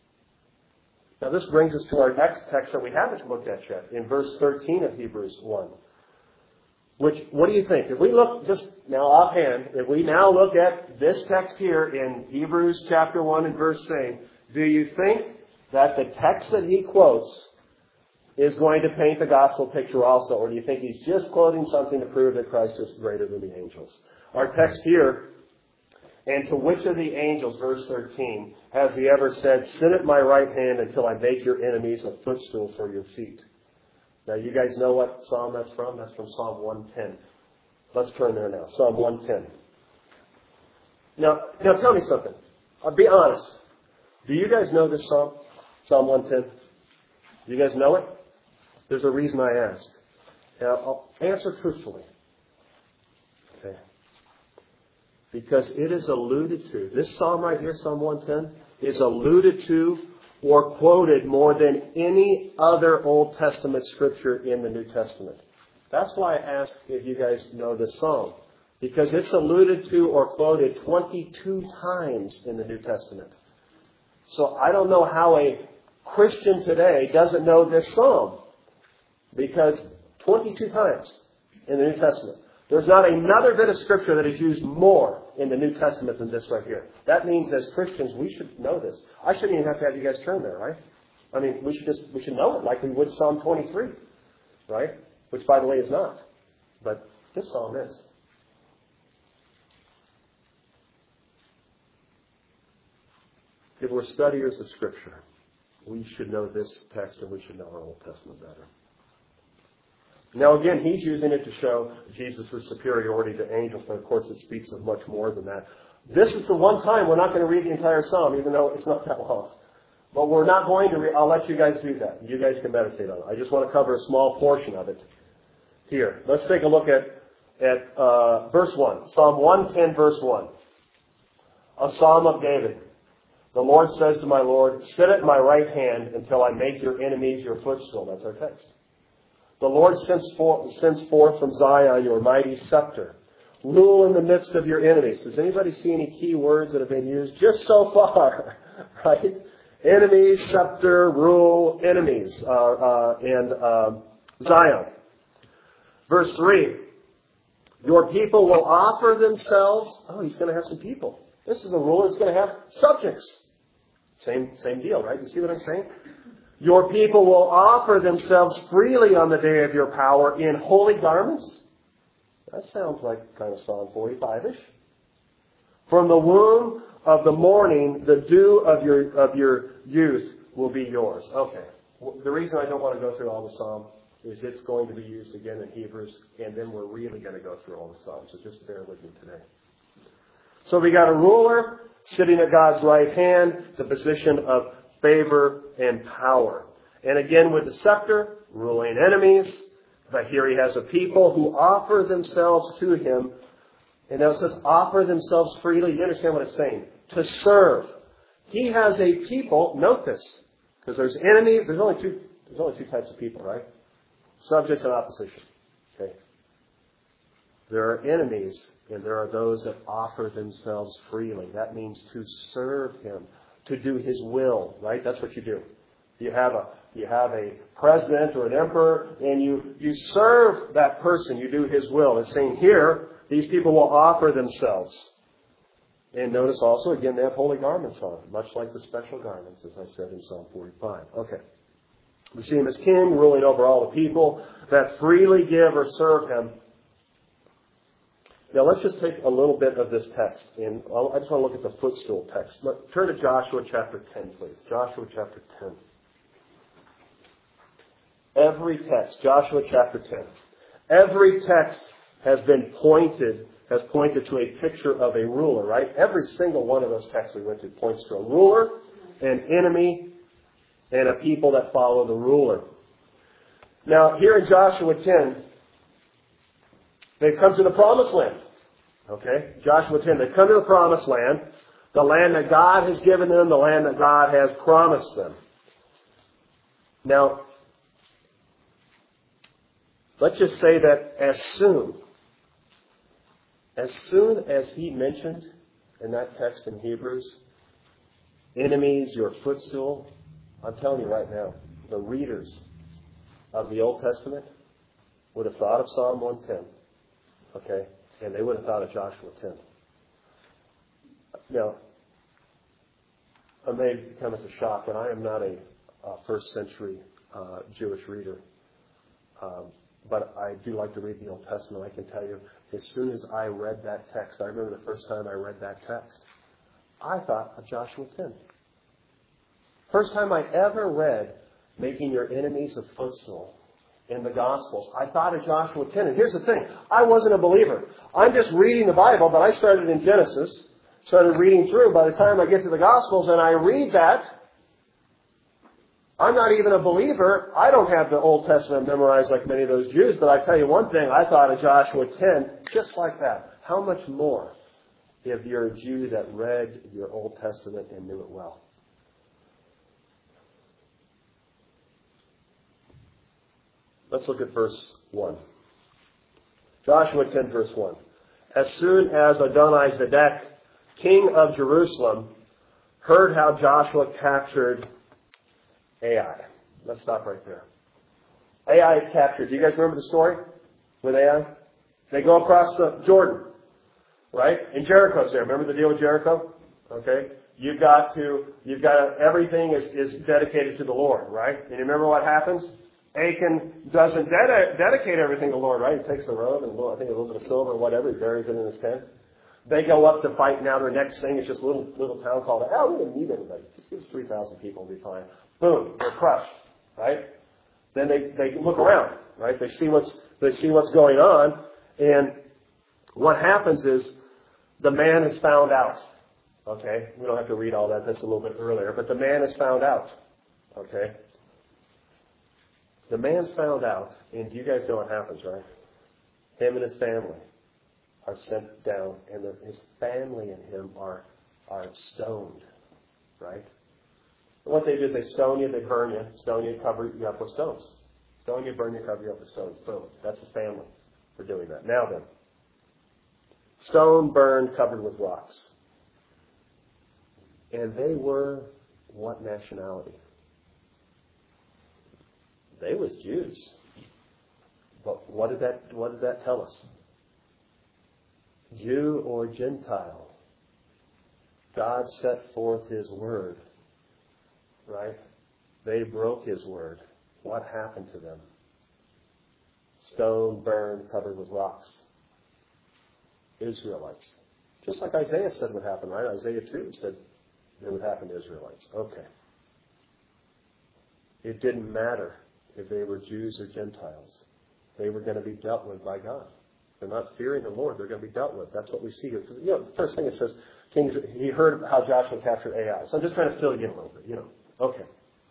Now this brings us to our next text that we haven't looked at yet, in verse thirteen of Hebrews one. Which, what do you think? If we look just now offhand, if we now look at this text here in Hebrews chapter one and verse saying, do you think that the text that he quotes is going to paint the gospel picture also? Or do you think he's just quoting something to prove that Christ is greater than the angels? Our text here, and to which of the angels, verse thirteen, has he ever said, sit at my right hand until I make your enemies a footstool for your feet? Now, you guys know what psalm that's from? That's from Psalm one ten. Let's turn there now. Psalm one ten. Now, now tell me something. I'll be honest. Do you guys know this psalm? Psalm one ten? Do you guys know it? There's a reason I ask. Now, I'll answer truthfully. Okay. Because it is alluded to. This psalm right here, Psalm one ten, is alluded to or quoted more than any other Old Testament scripture in the New Testament. That's why I ask if you guys know this psalm. Because it's alluded to or quoted twenty-two times in the New Testament. So I don't know how a Christian today doesn't know this psalm. Because twenty-two times in the New Testament. There's not another bit of scripture that is used more in the New Testament than this right here. That means as Christians, we should know this. I shouldn't even have to have you guys turn there, right? I mean, we should just, we should know it like we would Psalm twenty-three, right? Which, by the way, is not. But this psalm is. If we're studiers of Scripture, we should know this text and we should know our Old Testament better. Now again, he's using it to show Jesus' superiority to angels, but of course it speaks of much more than that. This is the one time we're not going to read the entire psalm, even though it's not that long. But we're not going to read. I'll let you guys do that. You guys can meditate on it. I just want to cover a small portion of it here. Let's take a look at, at uh, verse one. Psalm one ten, verse one. A psalm of David. The Lord says to my Lord, sit at my right hand until I make your enemies your footstool. That's our text. The Lord sends forth, sends forth from Zion your mighty scepter. Rule in the midst of your enemies. Does anybody see any key words that have been used just so far? Right? Enemies, scepter, rule, enemies, uh, uh, and uh, Zion. Verse three. Your people will offer themselves. Oh, he's going to have some people. This is a ruler that's going to have subjects. Same, same deal, right? You see what I'm saying? Your people will offer themselves freely on the day of your power in holy garments. That sounds like kind of Psalm forty-five-ish. From the womb of the morning, the dew of your of your youth will be yours. Okay. The reason I don't want to go through all the Psalm is it's going to be used again in Hebrews, and then we're really going to go through all the Psalms. So just bear with me today. So we got a ruler sitting at God's right hand, the position of favor and power. And again with the scepter, ruling enemies. But here he has a people who offer themselves to him. And now it says offer themselves freely. You understand what it's saying? To serve. He has a people, note this, because there's enemies, there's only two there's only two types of people, right? Subjects and opposition. Okay. There are enemies and there are those that offer themselves freely. That means to serve him. To do his will, right? That's what you do. You have a you have a president or an emperor, and you, you serve that person. You do his will. It's saying here, these people will offer themselves. And notice also, again, they have holy garments on, much like the special garments, as I said in Psalm forty-five. Okay. We see him as king, ruling over all the people that freely give or serve him. Now let's just take a little bit of this text. And I just want to look at the footstool text. Turn to Joshua chapter ten, please. Joshua chapter ten. Every text, Joshua chapter ten. Every text has been pointed, has pointed to a picture of a ruler, right? Every single one of those texts we went to points to a ruler, an enemy, and a people that follow the ruler. Now, here in Joshua ten, they've come to the promised land. Okay? Joshua ten, they've come to the promised land, the land that God has given them, the land that God has promised them. Now, let's just say that as soon, as soon as he mentioned in that text in Hebrews, enemies, your footstool, I'm telling you right now, the readers of the Old Testament would have thought of Psalm one ten. Okay? And they would have thought of Joshua ten. Now, it may come as a shock, and I am not a uh, first century uh, Jewish reader. Um, but I do like to read the Old Testament. I can tell you, as soon as I read that text, I remember the first time I read that text, I thought of Joshua ten. First time I ever read making your enemies a footstool in the Gospels, I thought of Joshua ten. And here's the thing. I wasn't a believer. I'm just reading the Bible, but I started in Genesis, started reading through. By the time I get to the Gospels and I read that, I'm not even a believer. I don't have the Old Testament memorized like many of those Jews, but I tell you one thing, I thought of Joshua ten just like that. How much more if you're a Jew that read your Old Testament and knew it well? Let's look at verse one. Joshua ten, verse one. As soon as Adoni-Zedek, king of Jerusalem, heard how Joshua captured Ai. Let's stop right there. Ai is captured. Do you guys remember the story with Ai? They go across the Jordan, right? And Jericho's there. Remember the deal with Jericho? Okay. You've got to, you've got to, everything is, is dedicated to the Lord, right? And you remember what happens? Achan doesn't ded- dedicate everything to the Lord, right? He takes the robe and I think a little bit of silver or whatever, he buries it in his tent. They go up to fight. Now their next thing is just a little, little town called, oh, we don't need anybody. Just give us three thousand people and be fine. Boom, they're crushed, right? Then they, they look around, right? They see what's, they see what's going on. And what happens is the man is found out. Okay? We don't have to read all that. That's a little bit earlier. But the man is found out. Okay? The man's found out, and you guys know what happens, right? Him and his family are sent down, and the, his family and him are are stoned, right? And what they do is they stone you, they burn you, stone you, cover you up with stones. Stone you, burn you, cover you up with stones. Boom. That's his family for doing that. Now then, stone, burned, covered with rocks. And they were what nationality? They was Jews. But what did that what did that tell us? Jew or Gentile. God set forth His word. Right? They broke His word. What happened to them? Stone, burned, covered with rocks. Israelites. Just like Isaiah said would happen, right? Isaiah two said it would happen to Israelites. Okay. It didn't matter if they were Jews or Gentiles. They were going to be dealt with by God. They're not fearing the Lord. They're going to be dealt with. That's what we see here. You know, the first thing it says, King, he heard how Joshua captured Ai. So I'm just trying to fill you in a little bit, you know. Okay.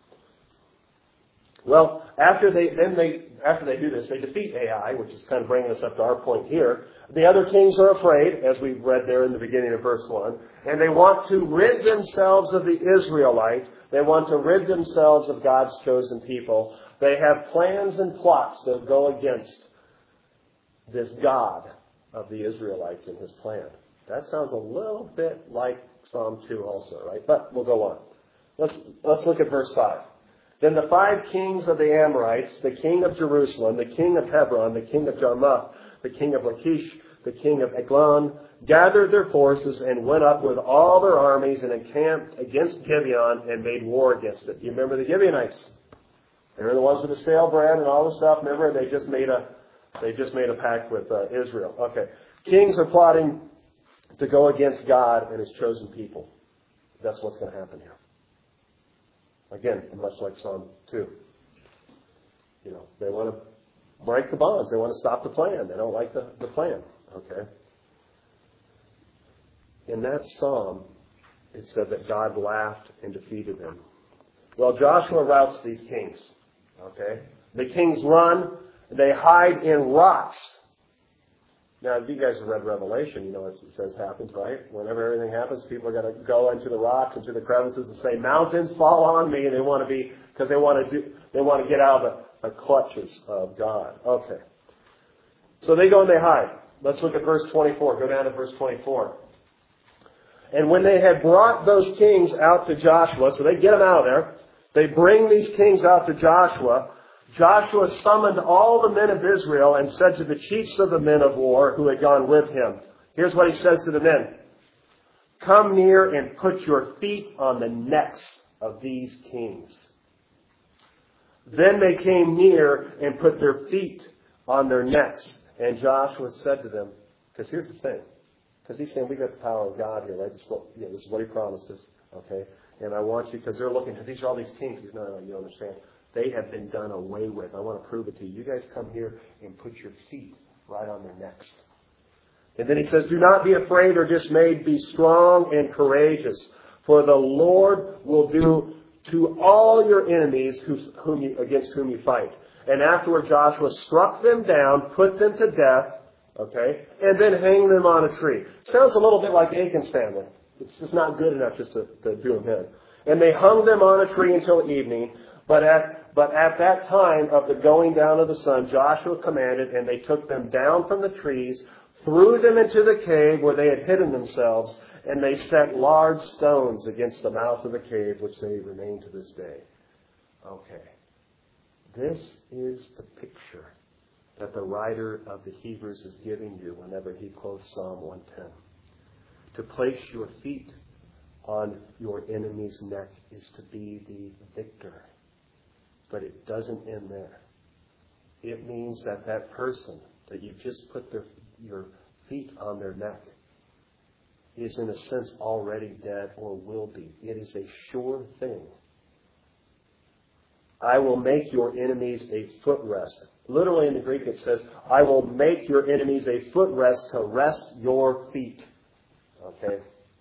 Well, after they then they after they do this, they defeat Ai, which is kind of bringing us up to our point here. The other kings are afraid, as we read there in the beginning of verse one, and they want to rid themselves of the Israelite. They want to rid themselves of God's chosen people. They have plans and plots that go against this God of the Israelites and His plan. That sounds a little bit like Psalm two also, right? But we'll go on. Let's let's look at verse five. Then the five kings of the Amorites, the king of Jerusalem, the king of Hebron, the king of Jarmuth, the king of Lachish, the king of Eglon, gathered their forces and went up with all their armies and encamped against Gibeon and made war against it. You remember the Gibeonites? They were the ones with the stale bread and all the stuff. Remember, they just made a they just made a pact with uh, Israel. Okay, Kings are plotting to go against God and His chosen people. That's what's going to happen here. Again, much like Psalm two. You know, they want to break the bonds. They want to stop the plan. They don't like the, the plan. Okay? In that psalm, it said that God laughed and defeated them. Well, Joshua routs these kings. Okay? The kings run. They hide in rocks. Now, if you guys have read Revelation, you know what it says happens, right? Whenever everything happens, people are going to go into the rocks, into the crevices, and say, "Mountains, fall on me!" And they want to be, because they want to do, they want to get out of the, the clutches of God. Okay. So they go and they hide. Let's look at verse twenty-four. Go down to verse twenty-four. And when they had brought those kings out to Joshua, so they get them out of there, they bring these kings out to Joshua. Joshua summoned all the men of Israel and said to the chiefs of the men of war who had gone with him, here's what he says to the men. "Come near and put your feet on the necks of these kings." Then they came near and put their feet on their necks. And Joshua said to them, because here's the thing, because he's saying we got the power of God here, right? This is what, you know, this is what he promised us, okay? And I want you, because they're looking, these are all these kings. No, no, you don't understand. They have been done away with. I want to prove it to you. You guys come here and put your feet right on their necks. And then he says, "Do not be afraid or dismayed. Be strong and courageous. For the Lord will do to all your enemies who, whom you, against whom you fight." And afterward Joshua struck them down, put them to death, okay, and then hang them on a tree. Sounds a little bit like Achan's family. It's just not good enough just to, to do them in. And they hung them on a tree until evening. But at, but at that time of the going down of the sun, Joshua commanded, and they took them down from the trees, threw them into the cave where they had hidden themselves, and they set large stones against the mouth of the cave, which they remain to this day. Okay. This is the picture that the writer of the Hebrews is giving you whenever he quotes Psalm one ten. To place your feet on your enemy's neck is to be the victor. But it doesn't end there. It means that that person that you've just put their, your feet on their neck is in a sense already dead or will be. It is a sure thing. "I will make your enemies a footrest." Literally in the Greek it says, "I will make your enemies a footrest to rest your feet." Okay?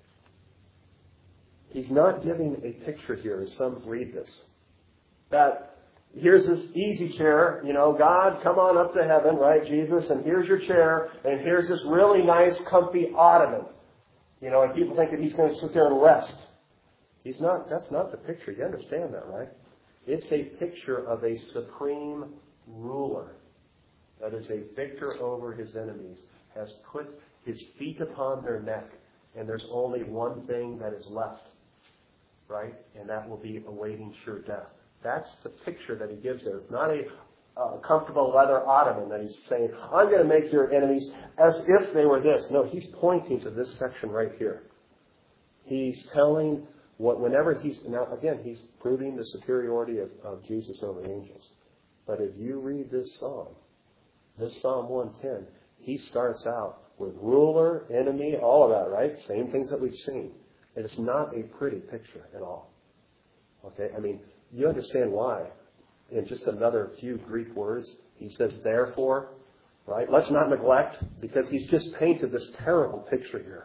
He's not giving a picture here as some read this. That here's this easy chair, you know, God, come on up to heaven, right, Jesus, and here's your chair, and here's this really nice, comfy ottoman. You know, and people think that he's going to sit there and rest. He's not, that's not the picture. You understand that, right? It's a picture of a supreme ruler that is a victor over his enemies, has put his feet upon their neck, and there's only one thing that is left, right? And that will be awaiting sure death. That's the picture that he gives there. It's not a uh, comfortable leather ottoman that he's saying, "I'm going to make your enemies as if they were this." No, he's pointing to this section right here. He's telling what, whenever he's, now again, he's proving the superiority of, of Jesus over angels. But if you read this psalm, this Psalm one ten, he starts out with ruler, enemy, all of that, right? Same things that we've seen. And it's not a pretty picture at all. Okay, I mean, you understand why. In just another few Greek words, he says, "therefore," right? Let's not neglect, because he's just painted this terrible picture here.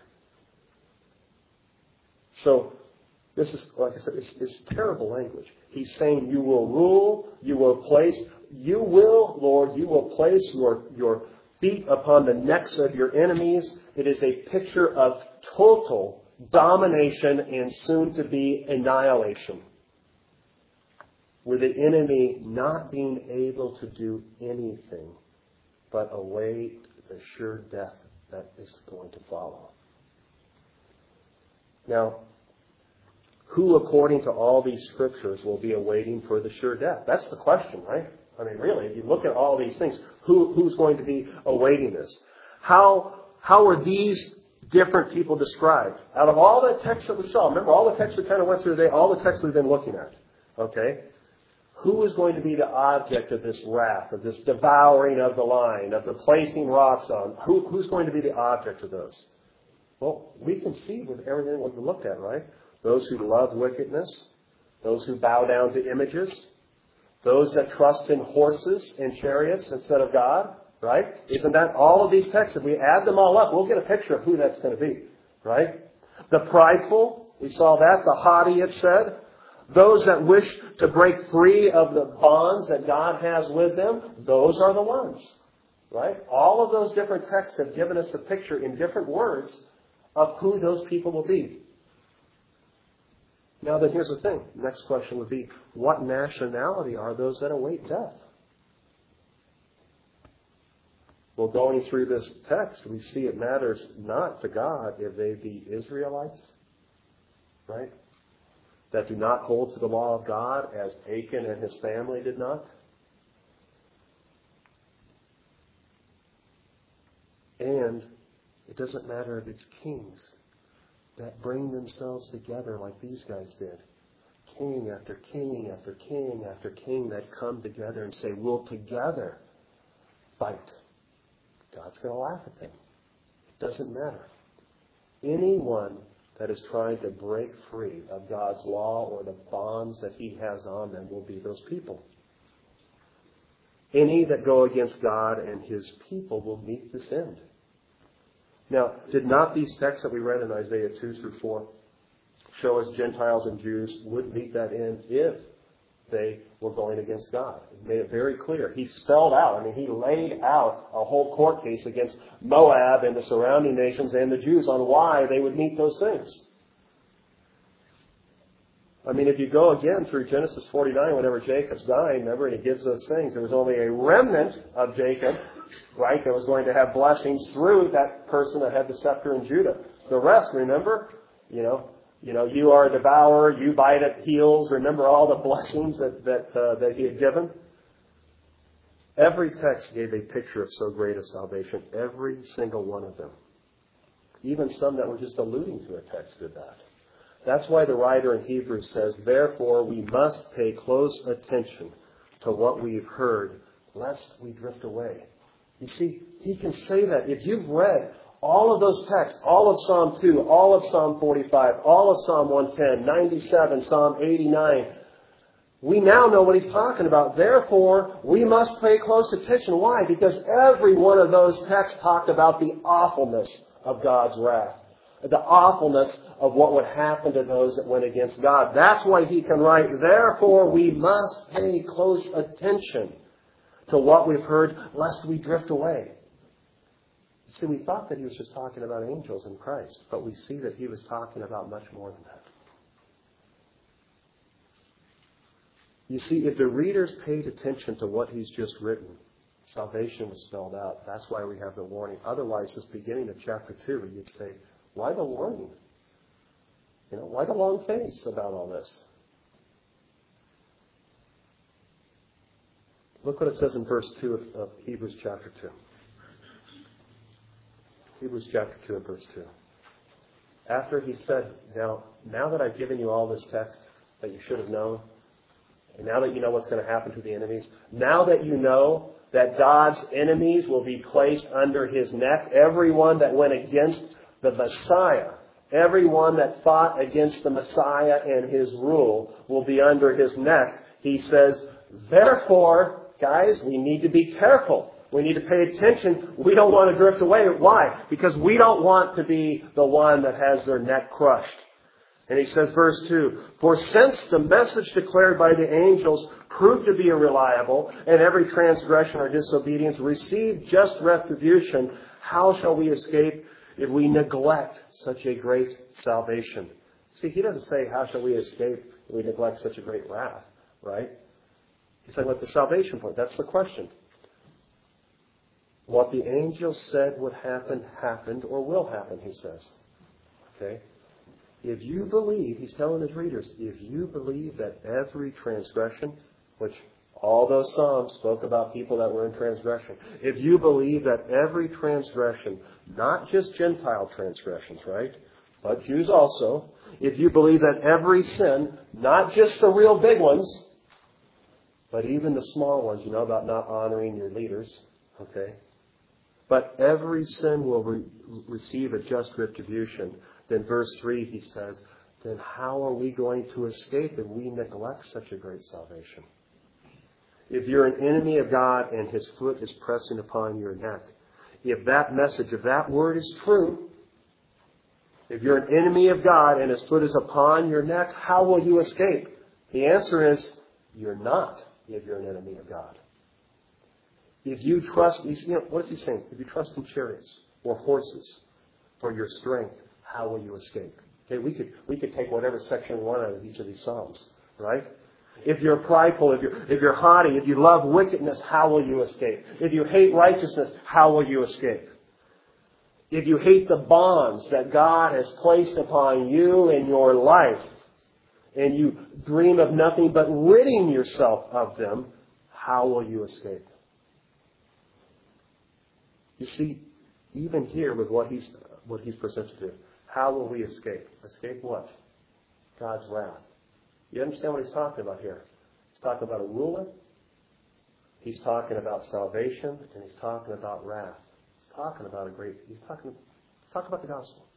So, this is, like I said, it's, it's terrible language. He's saying, you will rule, you will place, you will, Lord, you will place your, your feet upon the necks of your enemies. It is a picture of total domination and soon to be annihilation, with the enemy not being able to do anything but await the sure death that is going to follow. Now, who, according to all these scriptures, will be awaiting for the sure death? That's the question, right? I mean, really, if you look at all these things, who, who's going to be awaiting this? How, how are these different people described? Out of all the texts that we saw, remember all the texts we kind of went through today, all the texts we've been looking at, okay? Who is going to be the object of this wrath, of this devouring of the lion, of the placing rocks on? Who, who's going to be the object of those? Well, we can see with everything we looked at, right? Those who love wickedness, those who bow down to images, those that trust in horses and chariots instead of God, right? Isn't that all of these texts? If we add them all up, we'll get a picture of who that's going to be, right? The prideful, we saw that. The haughty, it said. Those that wish to break free of the bonds that God has with them, those are the ones, right? All of those different texts have given us a picture in different words of who those people will be. Now then, here's the thing. The next question would be, what nationality are those that await death? Well, going through this text, we see it matters not to God if they be Israelites, right? That do not hold to the law of God as Achan and his family did not. And it doesn't matter if it's kings that bring themselves together like these guys did. King after king after king after king that come together and say, we'll together fight. God's going to laugh at them. It doesn't matter. Anyone that is trying to break free of God's law or the bonds that He has on them will be those people. Any that go against God and His people will meet this end. Now, did not these texts that we read in Isaiah two through four show us Gentiles and Jews would meet that end if they were going against God? It made it very clear. He spelled out, I mean, he laid out a whole court case against Moab and the surrounding nations and the Jews on why they would meet those things. I mean, if you go again through Genesis forty-nine, whenever Jacob's dying, remember, and he gives those things, there was only a remnant of Jacob, right, that was going to have blessings through that person that had the scepter in Judah. The rest, remember, you know, You know, you are a devourer, you bite at heels. Remember all the blessings that that, uh, that he had given? Every text gave a picture of so great a salvation. Every single one of them. Even some that were just alluding to a text did that. That's why the writer in Hebrews says, therefore we must pay close attention to what we've heard, lest we drift away. You see, he can say that. If you've read all of those texts, all of Psalm two, all of Psalm forty-five, all of Psalm one ten, ninety-seven, Psalm eighty-nine, we now know what he's talking about. Therefore, we must pay close attention. Why? Because every one of those texts talked about the awfulness of God's wrath. The awfulness of what would happen to those that went against God. That's why he can write, therefore we must pay close attention to what we've heard, lest we drift away. See, we thought that he was just talking about angels in Christ, but we see that he was talking about much more than that. You see, if the readers paid attention to what he's just written, salvation was spelled out. That's why we have the warning. Otherwise, this beginning of chapter two, you'd say, why the warning? You know, why the long face about all this? Look what it says in verse two of, of Hebrews chapter two. Hebrews chapter two and verse two. After he said, now, now that I've given you all this text that you should have known, and now that you know what's going to happen to the enemies, now that you know that God's enemies will be placed under his neck, everyone that went against the Messiah, everyone that fought against the Messiah and his rule will be under his neck. He says, therefore, guys, we need to be careful. We need to pay attention. We don't want to drift away. Why? Because we don't want to be the one that has their neck crushed. And he says, verse two, for since the message declared by the angels proved to be irreliable, and every transgression or disobedience received just retribution, how shall we escape if we neglect such a great salvation? See, he doesn't say, how shall we escape if we neglect such a great wrath, right? He's saying, what's the salvation point? That's the question. What the angels said would happen, happened, or will happen, he says. Okay? If you believe, he's telling his readers, if you believe that every transgression, which all those Psalms spoke about people that were in transgression, if you believe that every transgression, not just Gentile transgressions, right, but Jews also, if you believe that every sin, not just the real big ones, But even the small ones, you know about not honoring your leaders, okay? But every sin will re- receive a just retribution. Then verse three, he says, then how are we going to escape if we neglect such a great salvation? If you're an enemy of God and His foot is pressing upon your neck, if that message, if that word is true, if you're an enemy of God and His foot is upon your neck, how will you escape? The answer is, you're not if you're an enemy of God. If you trust, you know, what is he saying? If you trust in chariots or horses for your strength, how will you escape? Okay, we could we could take whatever section one out of each of these Psalms, right? If you're prideful, if you're if you're haughty, if you love wickedness, how will you escape? If you hate righteousness, how will you escape? If you hate the bonds that God has placed upon you in your life, and you dream of nothing but ridding yourself of them, how will you escape? You see, even here with what he's what he's presented to, how will we escape? Escape what? God's wrath. You understand what he's talking about here? He's talking about a ruler. He's talking about salvation, and he's talking about wrath. He's talking about a great. He's talking. He's talking about the gospel.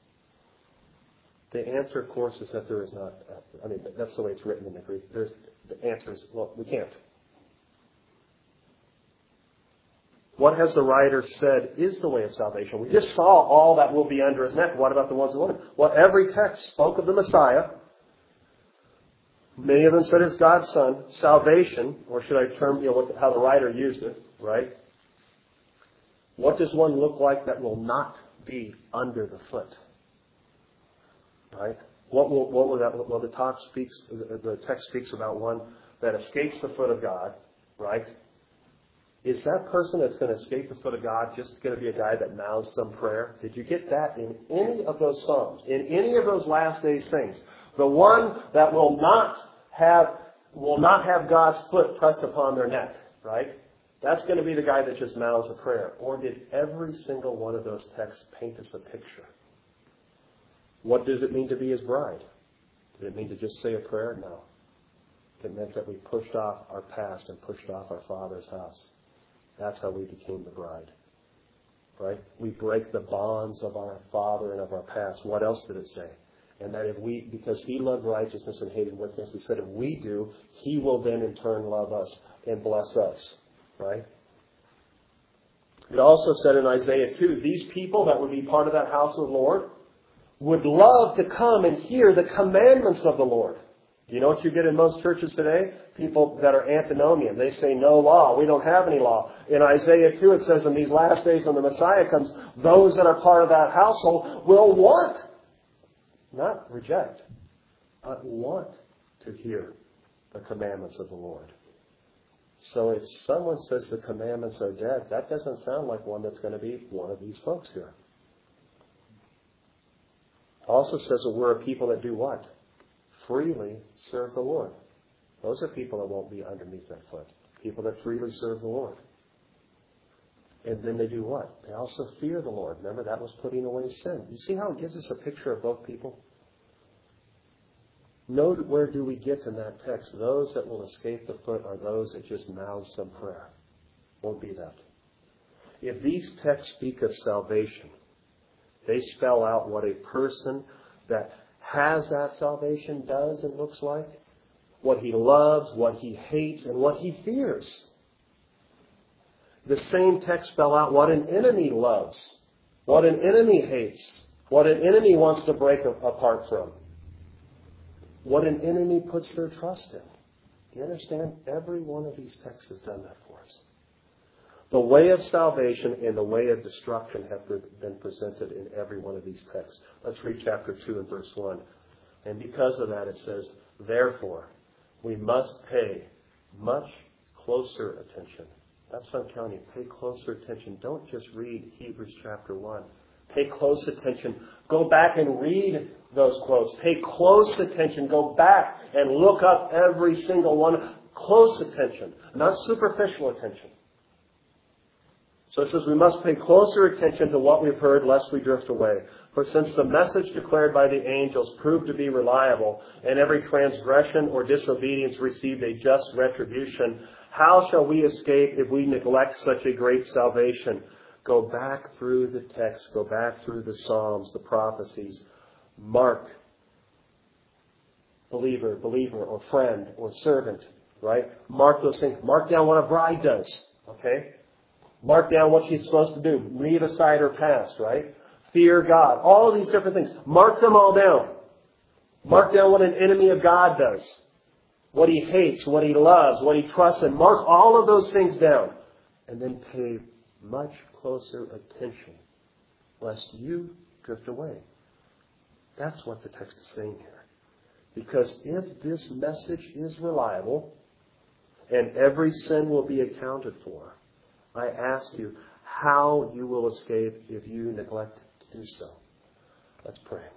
The answer, of course, is that there is not. I mean, that's the way it's written in the Greek. There's the answer is well, we can't. What has the writer said is the way of salvation? We just saw all that will be under his neck. What about the ones who won't? Well, every text spoke of the Messiah. Many of them said it's God's Son. Salvation, or should I term, you know, what, how the writer used it, right? What does one look like that will not be under the foot? Right? What will, what will that, well, the talk speaks, the text speaks about one that escapes the foot of God, right? Is that person that's going to escape the foot of God just going to be a guy that mouths some prayer? Did you get that in any of those Psalms? In any of those last days things? The one that will not have will not have God's foot pressed upon their neck, right? That's going to be the guy that just mouths a prayer. Or did every single one of those texts paint us a picture? What does it mean to be His bride? Did it mean to just say a prayer? No. It meant that we pushed off our past and pushed off our Father's house. That's how we became the bride. Right? We break the bonds of our father and of our past. What else did it say? And that if we, because He loved righteousness and hated wickedness, He said if we do, He will then in turn love us and bless us. Right? It also said in Isaiah two, these people that would be part of that house of the Lord would love to come and hear the commandments of the Lord. You know what you get in most churches today? People that are antinomian. They say no law. We don't have any law. In Isaiah two it says in these last days when the Messiah comes, those that are part of that household will want, not reject, but want to hear the commandments of the Lord. So if someone says the commandments are dead, that doesn't sound like one that's going to be one of these folks here. Also says that we're a people that do what? Freely serve the Lord. Those are people that won't be underneath that foot. People that freely serve the Lord. And then they do what? They also fear the Lord. Remember, that was putting away sin. You see how it gives us a picture of both people? Note where do we get in that text? Those that will escape the foot are those that just mouth some prayer. Won't be that. If these texts speak of salvation, they spell out what a person that has that salvation does and looks like, what he loves, what he hates, and what he fears. The same text spell out what an enemy loves, what an enemy hates, what an enemy wants to break apart from, what an enemy puts their trust in. You understand? Every one of these texts has done that for us. The way of salvation and the way of destruction have been presented in every one of these texts. Let's read chapter two and verse one. And because of that it says, therefore, we must pay much closer attention. That's what I'm telling you. Pay closer attention. Don't just read Hebrews chapter one. Pay close attention. Go back and read those quotes. Pay close attention. Go back and look up every single one. Close attention, not superficial attention. So it says we must pay closer attention to what we've heard lest we drift away. For since the message declared by the angels proved to be reliable, and every transgression or disobedience received a just retribution, how shall we escape if we neglect such a great salvation? Go back through the text, go back through the Psalms, the prophecies. Mark, believer, believer, or friend, or servant, right? Mark those things. Mark down what a bride does, okay? Mark down what she's supposed to do. Leave aside her past, right? Fear God. All of these different things. Mark them all down. Mark down what an enemy of God does. What he hates, what he loves, what he trusts in. Mark all of those things down. And then pay much closer attention lest you drift away. That's what the text is saying here. Because if this message is reliable and every sin will be accounted for, I ask you how you will escape if you neglect to do so. Let's pray.